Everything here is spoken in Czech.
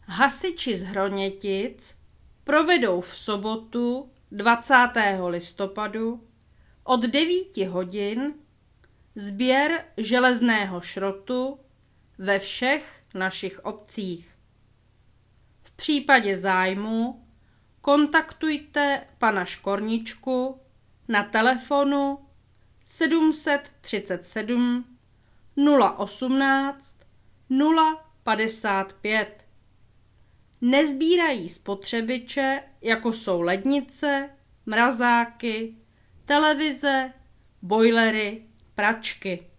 Hasiči z Hronětic provedou v sobotu 20. listopadu od 9 hodin sběr železného šrotu ve všech našich obcích. V případě zájmu kontaktujte pana Škorničku na telefonu 737 018 055. Nesbírají spotřebiče, jako jsou lednice, mrazáky, televize, bojlery, pračky.